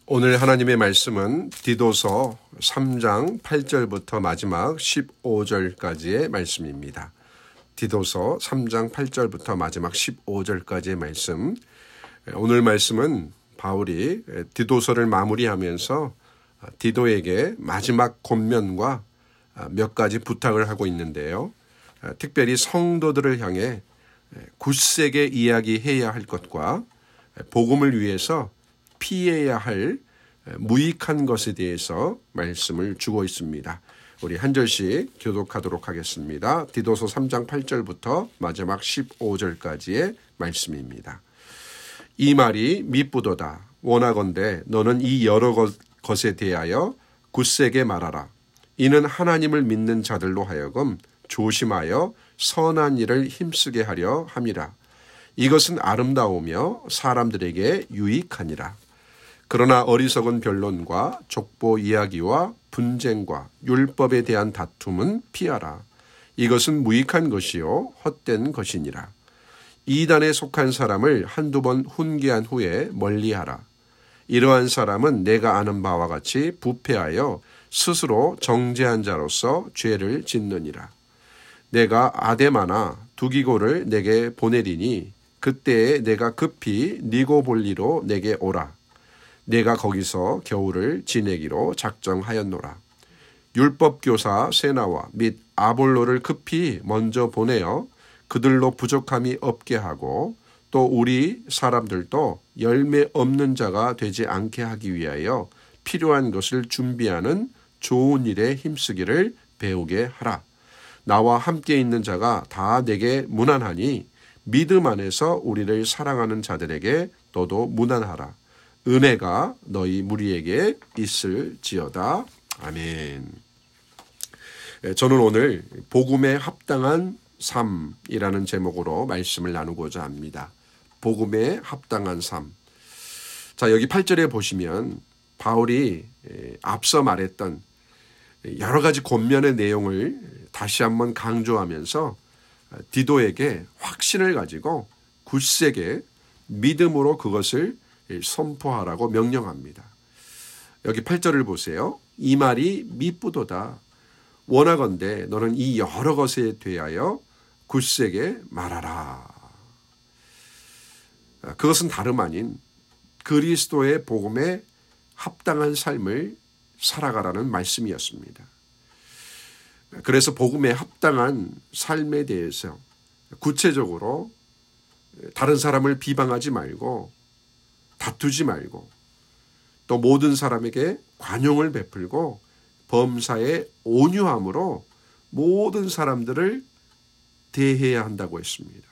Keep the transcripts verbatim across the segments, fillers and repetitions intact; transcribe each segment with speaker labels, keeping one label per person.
Speaker 1: 오늘 하나님의 말씀은 디도서 삼 장 팔 절부터 마지막 십오 절까지의 말씀입니다. 디도서 삼 장 팔 절부터 마지막 십오 절까지의 말씀. 오늘 말씀은 바울이 디도서를 마무리하면서 디도에게 마지막 권면과 몇 가지 부탁을 하고 있는데요. 특별히 성도들을 향해 굳세게 이야기해야 할 것과 복음을 위해서 피해야 할 무익한 것에 대해서 말씀을 주고 있습니다. 우리 한 절씩 교독하도록 하겠습니다. 디도서 삼 장 팔 절부터 마지막 십오 절까지의 말씀입니다. 이 말이 미쁘도다. 원하건대 너는 이 여러 것에 대하여 굳세게 말하라. 이는 하나님을 믿는 자들로 하여금 조심하여 선한 일을 힘쓰게 하려 함이라. 이것은 아름다우며 사람들에게 유익하니라. 그러나 어리석은 변론과 족보 이야기와 분쟁과 율법에 대한 다툼은 피하라. 이것은 무익한 것이요 헛된 것이니라. 이단에 속한 사람을 한두 번 훈계한 후에 멀리하라. 이러한 사람은 내가 아는 바와 같이 부패하여 스스로 정죄한 자로서 죄를 짓느니라. 내가 아데마나 두기고를 내게 보내리니 그때에 내가 급히 니고볼리로 내게 오라. 내가 거기서 겨울을 지내기로 작정하였노라. 율법교사 세나와 및 아볼로를 급히 먼저 보내어 그들로 부족함이 없게 하고 또 우리 사람들도 열매 없는 자가 되지 않게 하기 위하여 필요한 것을 준비하는 좋은 일에 힘쓰기를 배우게 하라. 나와 함께 있는 자가 다 내게 무난하니 믿음 안에서 우리를 사랑하는 자들에게 너도 무난하라. 은혜가 너희 무리에게 있을지어다. 아멘. 저는 오늘 복음에 합당한 삶이라는 제목으로 말씀을 나누고자 합니다. 복음에 합당한 삶. 자, 여기 팔 절에 보시면 바울이 앞서 말했던 여러 가지 권면의 내용을 다시 한번 강조하면서 디도에게 확신을 가지고 굳세게 믿음으로 그것을 선포하라고 명령합니다. 여기 팔 절을 보세요. 이 말이 미쁘도다. 원하건대 너는 이 여러 것에 대하여 굳세게 말하라. 그것은 다름 아닌 그리스도의 복음에 합당한 삶을 살아가라는 말씀이었습니다. 그래서 복음에 합당한 삶에 대해서 구체적으로 다른 사람을 비방하지 말고 다투지 말고 또 모든 사람에게 관용을 베풀고 범사에 온유함으로 모든 사람들을 대해야 한다고 했습니다.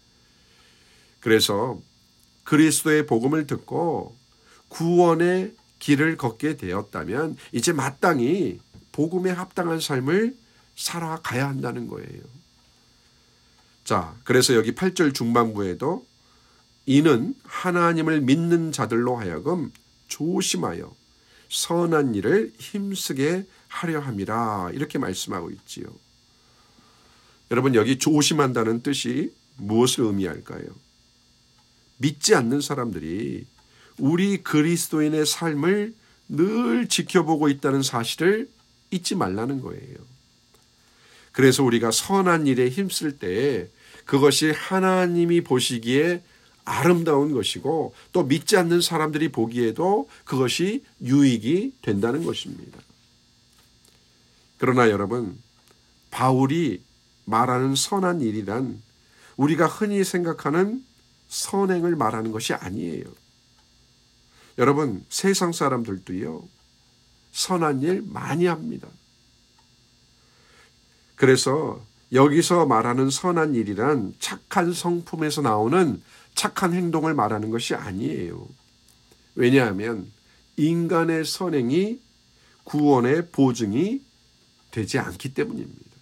Speaker 1: 그래서 그리스도의 복음을 듣고 구원의 길을 걷게 되었다면 이제 마땅히 복음에 합당한 삶을 살아가야 한다는 거예요. 자, 그래서 여기 팔 절 중반부에도 이는 하나님을 믿는 자들로 하여금 조심하여 선한 일을 힘쓰게 하려 함이라 이렇게 말씀하고 있지요. 여러분 여기 조심한다는 뜻이 무엇을 의미할까요? 믿지 않는 사람들이 우리 그리스도인의 삶을 늘 지켜보고 있다는 사실을 잊지 말라는 거예요. 그래서 우리가 선한 일에 힘쓸 때 그것이 하나님이 보시기에 아름다운 것이고 또 믿지 않는 사람들이 보기에도 그것이 유익이 된다는 것입니다. 그러나 여러분, 바울이 말하는 선한 일이란 우리가 흔히 생각하는 선행을 말하는 것이 아니에요. 여러분, 세상 사람들도요, 선한 일 많이 합니다. 그래서 여기서 말하는 선한 일이란 착한 성품에서 나오는 착한 행동을 말하는 것이 아니에요. 왜냐하면 인간의 선행이 구원의 보증이 되지 않기 때문입니다.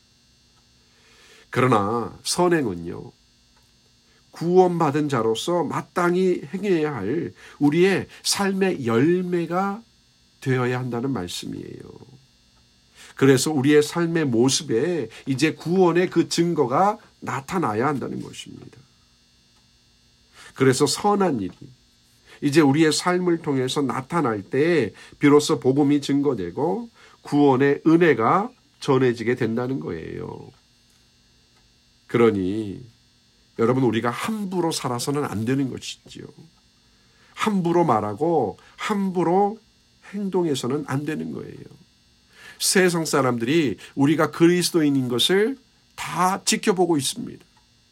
Speaker 1: 그러나 선행은요, 구원받은 자로서 마땅히 행해야 할 우리의 삶의 열매가 되어야 한다는 말씀이에요. 그래서 우리의 삶의 모습에 이제 구원의 그 증거가 나타나야 한다는 것입니다. 그래서 선한 일이 이제 우리의 삶을 통해서 나타날 때 비로소 복음이 증거되고 구원의 은혜가 전해지게 된다는 거예요. 그러니 여러분, 우리가 함부로 살아서는 안 되는 것이지요. 함부로 말하고 함부로 행동해서는 안 되는 거예요. 세상 사람들이 우리가 그리스도인인 것을 다 지켜보고 있습니다.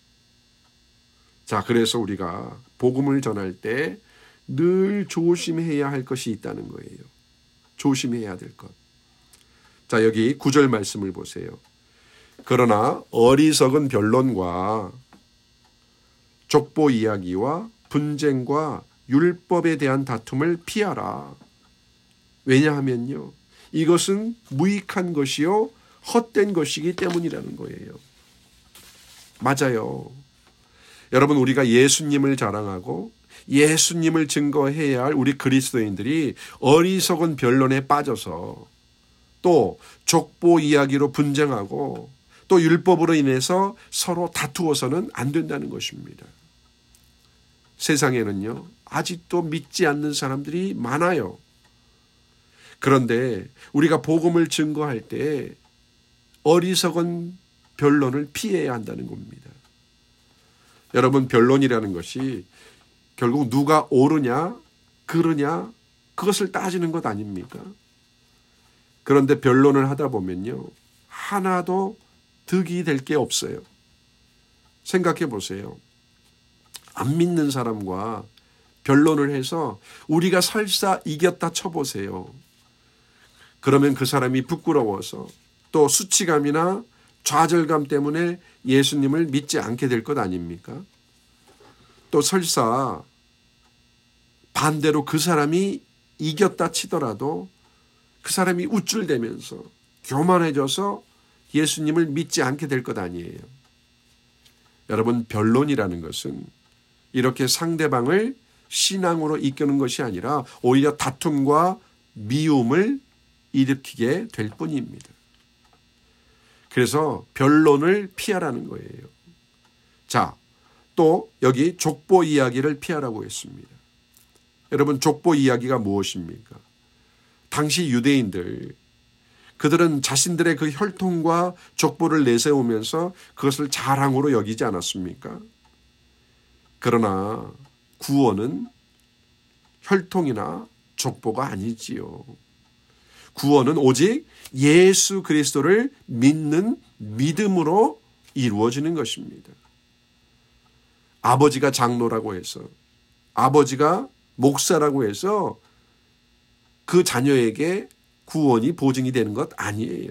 Speaker 1: 자, 그래서 우리가 복음을 전할 때 늘 조심해야 할 것이 있다는 거예요. 조심해야 될 것. 자, 여기 구 절 말씀을 보세요. 그러나 어리석은 변론과 족보 이야기와 분쟁과 율법에 대한 다툼을 피하라. 왜냐하면요, 이것은 무익한 것이요 헛된 것이기 때문이라는 거예요. 맞아요. 여러분, 우리가 예수님을 자랑하고 예수님을 증거해야 할 우리 그리스도인들이 어리석은 변론에 빠져서 또 족보 이야기로 분쟁하고 또 율법으로 인해서 서로 다투어서는 안 된다는 것입니다. 세상에는요, 아직도 믿지 않는 사람들이 많아요. 그런데 우리가 복음을 증거할 때 어리석은 변론을 피해야 한다는 겁니다. 여러분, 변론이라는 것이 결국 누가 옳으냐 그르냐 그것을 따지는 것 아닙니까? 그런데 변론을 하다 보면요, 하나도 득이 될 게 없어요. 생각해 보세요. 안 믿는 사람과 변론을 해서 우리가 설사 이겼다 쳐보세요. 그러면 그 사람이 부끄러워서 또 수치감이나 좌절감 때문에 예수님을 믿지 않게 될 것 아닙니까? 또 설사 반대로 그 사람이 이겼다 치더라도 그 사람이 우쭐대면서 교만해져서 예수님을 믿지 않게 될 것 아니에요. 여러분, 변론이라는 것은 이렇게 상대방을 신앙으로 이끄는 것이 아니라 오히려 다툼과 미움을 일으키게 될 뿐입니다. 그래서 변론을 피하라는 거예요. 자, 또 여기 족보 이야기를 피하라고 했습니다. 여러분, 족보 이야기가 무엇입니까? 당시 유대인들, 그들은 자신들의 그 혈통과 족보를 내세우면서 그것을 자랑으로 여기지 않았습니까? 그러나 구원은 혈통이나 족보가 아니지요. 구원은 오직 예수 그리스도를 믿는 믿음으로 이루어지는 것입니다. 아버지가 장로라고 해서, 아버지가 목사라고 해서 그 자녀에게 구원이 보증이 되는 것 아니에요.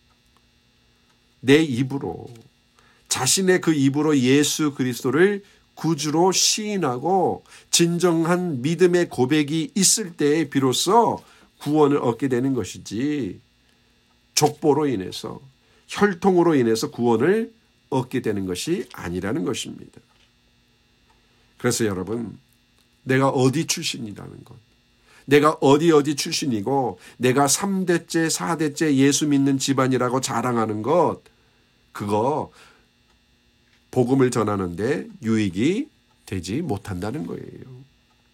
Speaker 1: 내 입으로, 자신의 그 입으로 예수 그리스도를 구주로 시인하고 진정한 믿음의 고백이 있을 때에 비로소 구원을 얻게 되는 것이지, 족보로 인해서, 혈통으로 인해서 구원을 얻게 되는 것이 아니라는 것입니다. 그래서 여러분, 내가 어디 출신이라는 것, 내가 어디 어디 출신이고 내가 삼 대째 사 대째 예수 믿는 집안이라고 자랑하는 것, 그거 복음을 전하는데 유익이 되지 못한다는 거예요.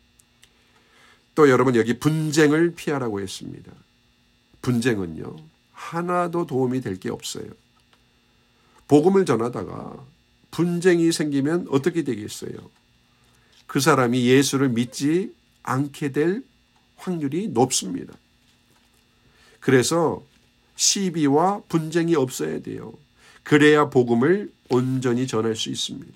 Speaker 1: 또 여러분, 여기 분쟁을 피하라고 했습니다. 분쟁은요, 하나도 도움이 될 게 없어요. 복음을 전하다가 분쟁이 생기면 어떻게 되겠어요? 그 사람이 예수를 믿지 않게 될 확률이 높습니다. 그래서 시비와 분쟁이 없어야 돼요. 그래야 복음을 온전히 전할 수 있습니다.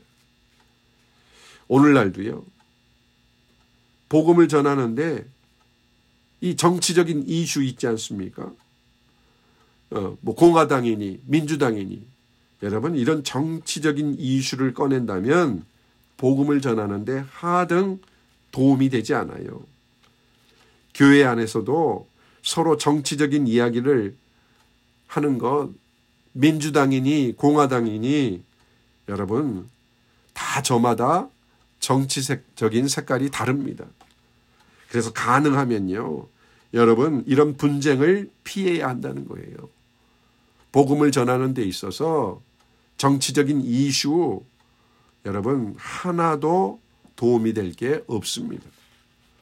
Speaker 1: 오늘날도요, 복음을 전하는데 이 정치적인 이슈 있지 않습니까? 어, 뭐 공화당이니 민주당이니, 여러분, 이런 정치적인 이슈를 꺼낸다면 복음을 전하는데 하등 도움이 되지 않아요. 교회 안에서도 서로 정치적인 이야기를 하는 것, 민주당이니 공화당이니, 여러분, 다 저마다 정치적인 색깔이 다릅니다. 그래서 가능하면요, 여러분, 이런 분쟁을 피해야 한다는 거예요. 복음을 전하는 데 있어서 정치적인 이슈, 여러분, 하나도 도움이 될 게 없습니다.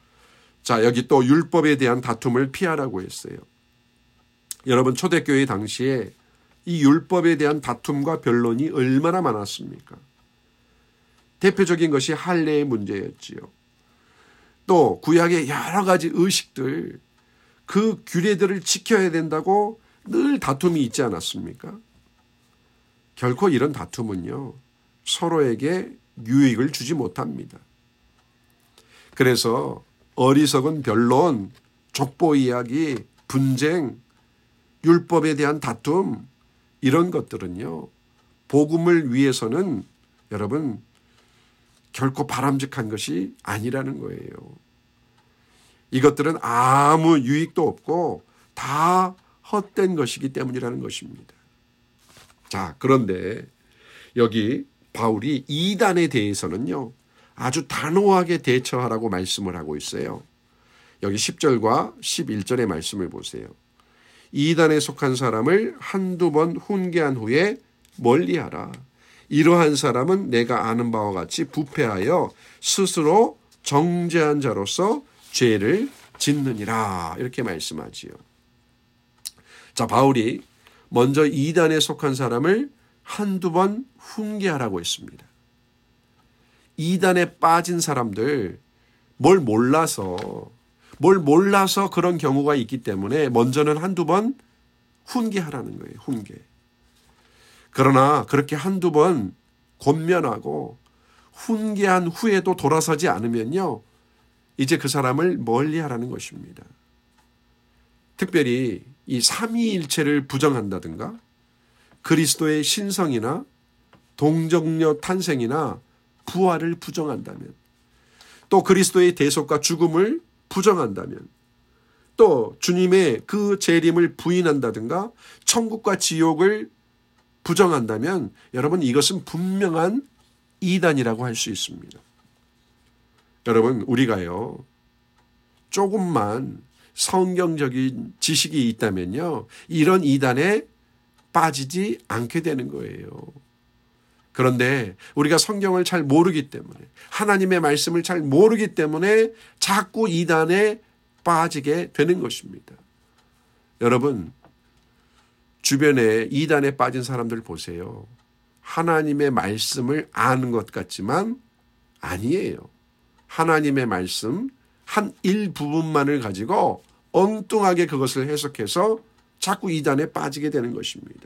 Speaker 1: 자, 여기 또 율법에 대한 다툼을 피하라고 했어요. 여러분, 초대교회 당시에 이 율법에 대한 다툼과 변론이 얼마나 많았습니까? 대표적인 것이 할례의 문제였지요. 또 구약의 여러 가지 의식들, 그 규례들을 지켜야 된다고 늘 다툼이 있지 않았습니까? 결코 이런 다툼은요, 서로에게 유익을 주지 못합니다. 그래서 어리석은 변론, 족보 이야기, 분쟁, 율법에 대한 다툼, 이런 것들은요, 복음을 위해서는 여러분 결코 바람직한 것이 아니라는 거예요. 이것들은 아무 유익도 없고 다 헛된 것이기 때문이라는 것입니다. 자, 그런데 여기 바울이 이단에 대해서는요, 아주 단호하게 대처하라고 말씀을 하고 있어요. 여기 십 절과 십일 절의 말씀을 보세요. 이단에 속한 사람을 한두 번 훈계한 후에 멀리하라. 이러한 사람은 내가 아는 바와 같이 부패하여 스스로 정죄한 자로서 죄를 짓느니라. 이렇게 말씀하지요. 자, 바울이 먼저 이단에 속한 사람을 한두 번 훈계하라고 했습니다. 이단에 빠진 사람들, 뭘 몰라서 뭘 몰라서 그런 경우가 있기 때문에 먼저는 한두 번 훈계하라는 거예요. 훈계. 그러나 그렇게 한두 번 권면하고 훈계한 후에도 돌아서지 않으면요, 이제 그 사람을 멀리하라는 것입니다. 특별히 이 삼위일체를 부정한다든가 그리스도의 신성이나 동정녀 탄생이나 부활을 부정한다면, 또 그리스도의 대속과 죽음을 부정한다면, 또 주님의 그 재림을 부인한다든가 천국과 지옥을 부정한다면 여러분, 이것은 분명한 이단이라고 할 수 있습니다. 여러분, 우리가요, 조금만 성경적인 지식이 있다면요, 이런 이단에 빠지지 않게 되는 거예요. 그런데 우리가 성경을 잘 모르기 때문에, 하나님의 말씀을 잘 모르기 때문에 자꾸 이단에 빠지게 되는 것입니다. 여러분, 주변에 이단에 빠진 사람들 보세요. 하나님의 말씀을 아는 것 같지만 아니에요. 하나님의 말씀 한 일부분만을 가지고 엉뚱하게 그것을 해석해서 자꾸 이단에 빠지게 되는 것입니다.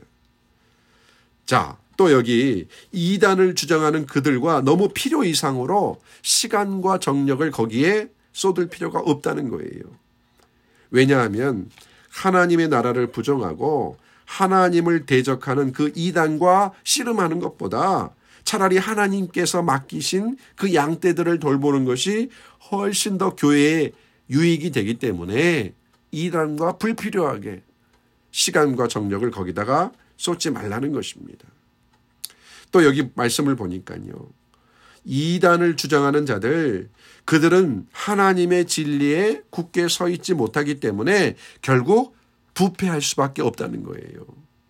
Speaker 1: 자, 또 여기 이단을 주장하는 그들과 너무 필요 이상으로 시간과 정력을 거기에 쏟을 필요가 없다는 거예요. 왜냐하면 하나님의 나라를 부정하고 하나님을 대적하는 그 이단과 씨름하는 것보다 차라리 하나님께서 맡기신 그 양떼들을 돌보는 것이 훨씬 더 교회에 유익이 되기 때문에 이단과 불필요하게 시간과 정력을 거기다가 쏟지 말라는 것입니다. 또 여기 말씀을 보니까요, 이단을 주장하는 자들, 그들은 하나님의 진리에 굳게 서 있지 못하기 때문에 결국 부패할 수밖에 없다는 거예요.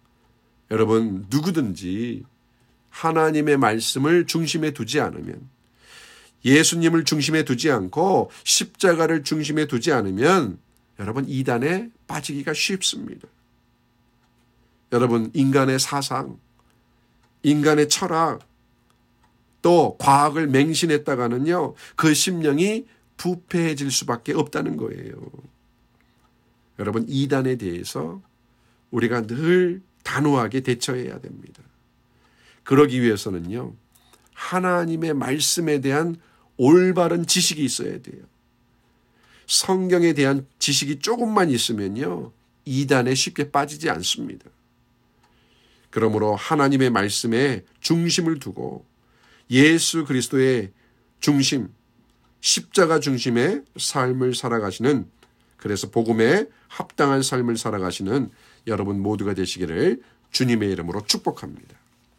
Speaker 1: 여러분, 누구든지 하나님의 말씀을 중심에 두지 않으면, 예수님을 중심에 두지 않고 십자가를 중심에 두지 않으면 여러분, 이단에 빠지기가 쉽습니다. 여러분, 인간의 사상, 인간의 철학, 또 과학을 맹신했다가는요, 그 심령이 부패해질 수밖에 없다는 거예요. 여러분, 이단에 대해서 우리가 늘 단호하게 대처해야 됩니다. 그러기 위해서는요, 하나님의 말씀에 대한 올바른 지식이 있어야 돼요. 성경에 대한 지식이 조금만 있으면요, 이단에 쉽게 빠지지 않습니다. 그러므로 하나님의 말씀에 중심을 두고 예수 그리스도의 중심, 십자가 중심의 삶을 살아가시는, 그래서 복음에 합당한 삶을 살아가시는 여러분 모두가 되시기를 주님의 이름으로 축복합니다.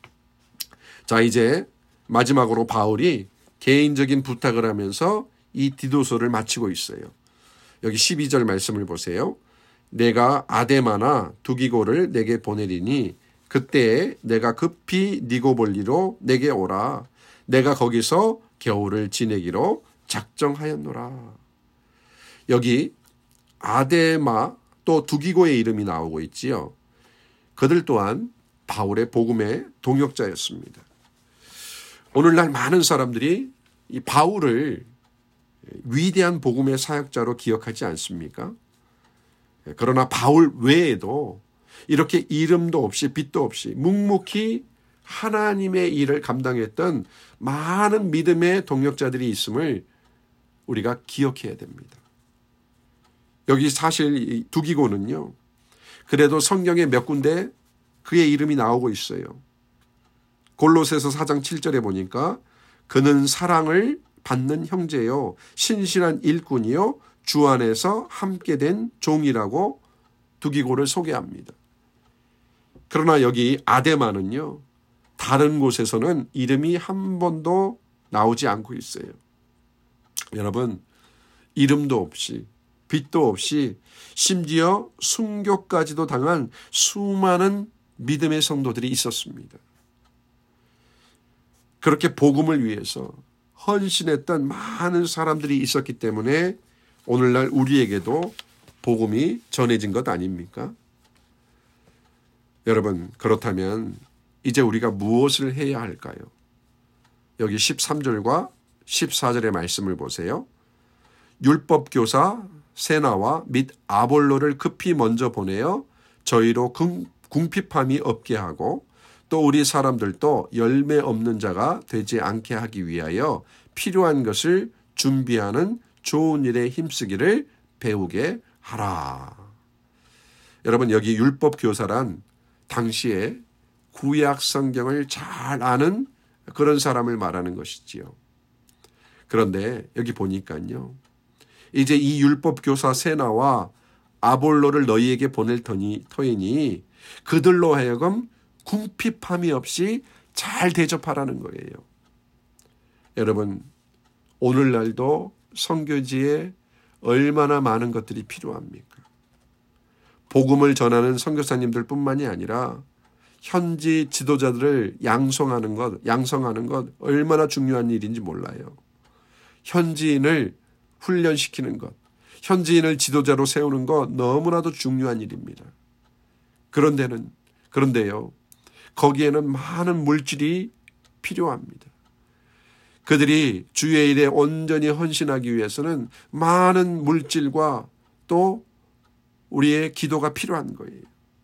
Speaker 1: 자, 이제 마지막으로 바울이 개인적인 부탁을 하면서 이 디도서를 마치고 있어요. 여기 십이 절 말씀을 보세요. 내가 아데마나 두기고를 내게 보내리니 그때에 내가 급히 니고볼리로 내게 오라. 내가 거기서 겨울을 지내기로 작정하였노라. 여기 아데마 또 두기고의 이름이 나오고 있지요. 그들 또한 바울의 복음의 동역자였습니다. 오늘날 많은 사람들이 이 바울을 위대한 복음의 사역자로 기억하지 않습니까? 그러나 바울 외에도 이렇게 이름도 없이 빛도 없이 묵묵히 하나님의 일을 감당했던 많은 믿음의 동역자들이 있음을 우리가 기억해야 됩니다. 여기 사실 두기고는요, 그래도 성경에 몇 군데 그의 이름이 나오고 있어요. 골로새서 사 장 칠 절에 보니까 그는 사랑을 받는 형제요 신실한 일꾼이요 주 안에서 함께 된 종이라고 두기고를 소개합니다. 그러나 여기 아데마는요, 다른 곳에서는 이름이 한 번도 나오지 않고 있어요. 여러분, 이름도 없이 빛도 없이 심지어 순교까지도 당한 수많은 믿음의 성도들이 있었습니다. 그렇게 복음을 위해서 헌신했던 많은 사람들이 있었기 때문에 오늘날 우리에게도 복음이 전해진 것 아닙니까? 여러분, 그렇다면 이제 우리가 무엇을 해야 할까요? 여기 십삼 절과 십사 절의 말씀을 보세요. 율법교사 세나와 및 아볼로를 급히 먼저 보내어 저희로 궁핍함이 없게 하고 또 우리 사람들도 열매 없는 자가 되지 않게 하기 위하여 필요한 것을 준비하는 좋은 일에 힘쓰기를 배우게 하라. 여러분, 여기 율법교사란 당시에 구약 성경을 잘 아는 그런 사람을 말하는 것이지요. 그런데 여기 보니까요, 이제 이 율법교사 세나와 아볼로를 너희에게 보낼 터이니 그들로 하여금 궁핍함이 없이 잘 대접하라는 거예요. 여러분, 오늘날도 선교지에 얼마나 많은 것들이 필요합니까? 복음을 전하는 선교사님들 뿐만이 아니라 현지 지도자들을 양성하는 것, 양성하는 것 얼마나 중요한 일인지 몰라요. 현지인을 훈련시키는 것, 현지인을 지도자로 세우는 것 너무나도 중요한 일입니다. 그런데는, 그런데요, 거기에는 많은 물질이 필요합니다. 그들이 주의 일에 온전히 헌신하기 위해서는 많은 물질과 또 우리의 기도가 필요한 거예요.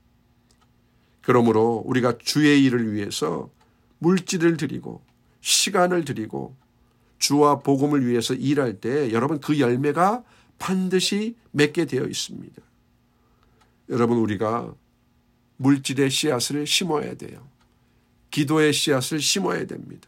Speaker 1: 그러므로 우리가 주의 일을 위해서 물질을 드리고 시간을 드리고 주와 복음을 위해서 일할 때 여러분, 그 열매가 반드시 맺게 되어 있습니다. 여러분, 우리가 물질의 씨앗을 심어야 돼요. 기도의 씨앗을 심어야 됩니다.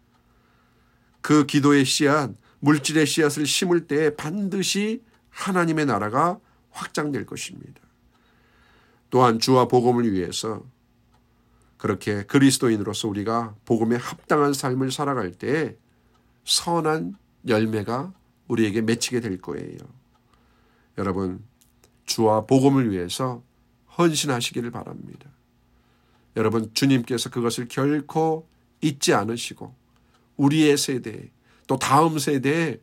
Speaker 1: 그 기도의 씨앗, 물질의 씨앗을 심을 때 반드시 하나님의 나라가 확장될 것입니다. 또한 주와 복음을 위해서 그렇게 그리스도인으로서 우리가 복음에 합당한 삶을 살아갈 때 선한 열매가 우리에게 맺히게 될 거예요. 여러분, 주와 복음을 위해서 헌신하시기를 바랍니다. 여러분, 주님께서 그것을 결코 잊지 않으시고 우리의 세대, 또 다음 세대에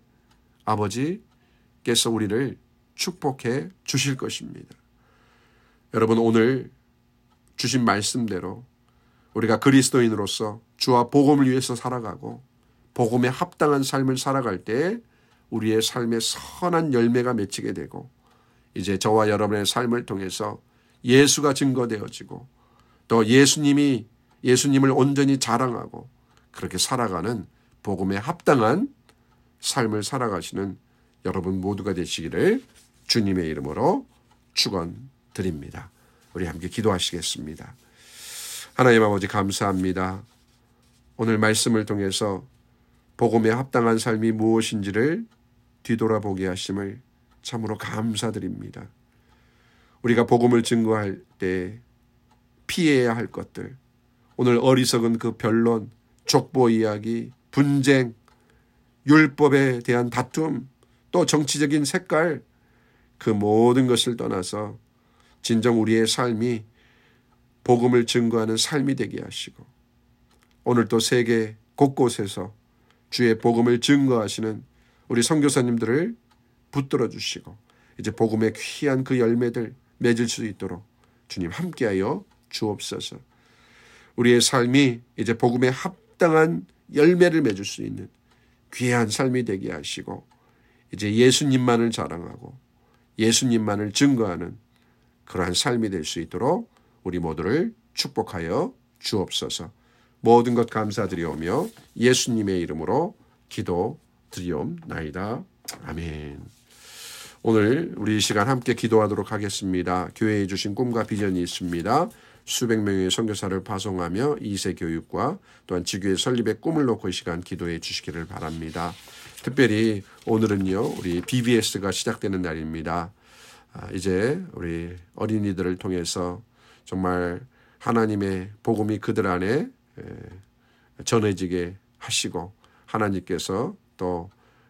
Speaker 1: 아버지께서 우리를 축복해 주실 것입니다. 여러분, 오늘 주신 말씀대로 우리가 그리스도인으로서 주와 복음을 위해서 살아가고 복음에 합당한 삶을 살아갈 때 우리의 삶에 선한 열매가 맺히게 되고 이제 저와 여러분의 삶을 통해서 예수가 증거되어지고 또 예수님이 예수님을 온전히 자랑하고 그렇게 살아가는 복음에 합당한 삶을 살아가시는 여러분 모두가 되시기를 주님의 이름으로 축원드립니다. 우리 함께 기도하시겠습니다. 하나님 아버지, 감사합니다. 오늘 말씀을 통해서 복음에 합당한 삶이 무엇인지를 뒤돌아보게 하심을 참으로 감사드립니다. 우리가 복음을 증거할 때 피해야 할 것들, 오늘 어리석은 그 변론, 족보 이야기, 분쟁, 율법에 대한 다툼, 또 정치적인 색깔, 그 모든 것을 떠나서 진정 우리의 삶이 복음을 증거하는 삶이 되게 하시고 오늘 또 세계 곳곳에서 주의 복음을 증거하시는 우리 선교사님들을 붙들어 주시고 이제 복음의 귀한 그 열매들 맺을 수 있도록 주님 함께하여 주옵소서. 우리의 삶이 이제 복음에 합당한 열매를 맺을 수 있는 귀한 삶이 되게 하시고 이제 예수님만을 자랑하고 예수님만을 증거하는 그러한 삶이 될 수 있도록 우리 모두를 축복하여 주옵소서. 모든 것 감사드리오며 예수님의 이름으로 기도드리옵나이다. 아멘. 오늘 우리 이 시간 함께 기도하도록 하겠습니다. 교회에 주신 꿈과 비전이 있습니다. 수백 명의 선교사를 파송하며 이 세 교육과 또한 지교회 설립의 꿈을 놓고 이 시간 기도해 주시기를 바랍니다. 특별히 오늘은요, 우리 비비에스가 시작되는 날입니다. 이제 우리 어린이들을 통해서 정말 하나님의 복음이 그들 안에 전해지게 하시고 하나님께서 또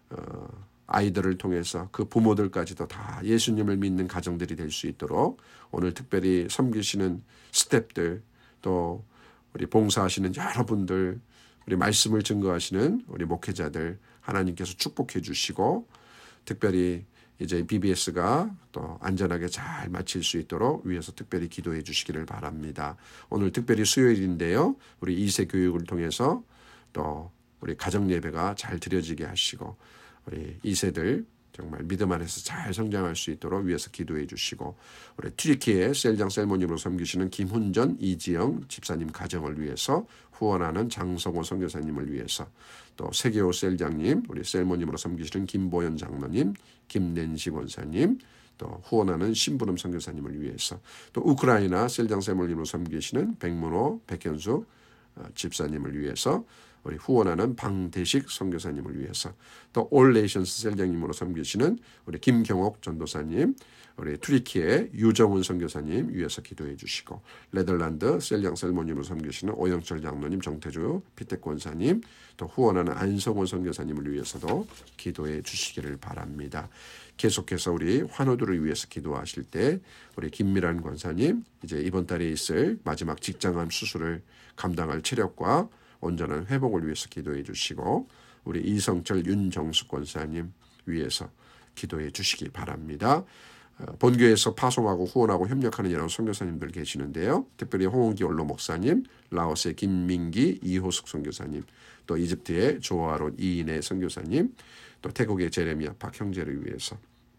Speaker 1: 아이들을 통해서 그 부모들까지도 다 예수님을 믿는 가정들이 될 수 있도록 오늘 특별히 섬기시는 스태프들 또 우리 봉사하시는 여러분들 우리 말씀을 증거하시는 우리 목회자들 하나님께서 축복해 주시고 특별히 이제 비비에스가 또 안전하게 잘 마칠 수 있도록 위에서 특별히 기도해 주시기를 바랍니다. 오늘 특별히 수요일인데요. 우리 이 세 교육을 통해서 또 우리 가정 예배가 잘 드려지게 하시고 우리 이 세들 정말 믿음 안에서 잘 성장할 수 있도록 위해서 기도해 주시고 우리 튀르키예 셀장 셀모님으로 섬기시는 김훈전 이지영 집사님 가정을 위해서 후원하는 장성호 선교사님을 위해서 또 세계호 셀장님 우리 셀모님으로 섬기시는 김보현 장로님 김낸시 권사님 또 후원하는 신부름 선교사님을 위해서 또 우크라이나 셀장 셀모님으로 섬기시는 백문호 백현수 집사님을 위해서 우리 후원하는 방대식 선교사님을 위해서 또 올레이션스 셀장님으로 섬기시는 우리 김경옥 전도사님 우리 투리키의 유정훈 선교사님 위해서 기도해 주시고 네덜란드 셀장 셀모님으로 섬기시는 오영철 장로님 정태주 피택권사님 또 후원하는 안성원 선교사님을 위해서도 기도해 주시기를 바랍니다. 계속해서 우리 환우들을 위해서 기도하실 때 우리 김미란 권사님 이제 이번 달에 있을 마지막 직장암 수술을 감당할 체력과 온전한 회복을 위해서 기도해 주시고 우리 이성철 윤정숙 권사님 위해서 기도해 주시기 바랍니다. 본교에서 파송하고 후원하고 협력하는 여러 선교사님들 계시는데요. 특별히 홍원기 원로 목사님, 라오스의 김민기 이호숙 선교사님, 또 이집트의 조아론 이인혜 선교사님, 또 태국의 제레미야 박 형제를 위해서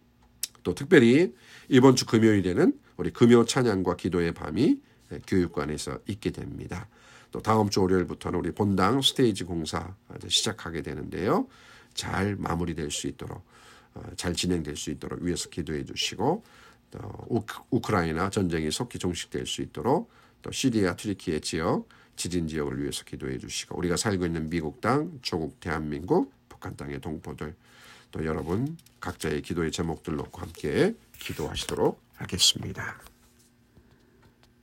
Speaker 1: 또 특별히 이번 주 금요일에는 우리 금요 찬양과 기도의 밤이 교육관에서 있게 됩니다. 또 다음 주 월요일부터는 우리 본당 스테이지 공사 시작하게 되는데요. 잘 마무리될 수 있도록 잘 진행될 수 있도록 위해서 기도해 주시고 또 우크라이나 전쟁이 속히 종식될 수 있도록 또 시리아 튀르키예 지역 지진 지역을 위해서 기도해 주시고 우리가 살고 있는 미국 땅, 조국 대한민국, 북한 땅의 동포들 또 여러분 각자의 기도의 제목들 놓고 함께 기도하시도록 하겠습니다.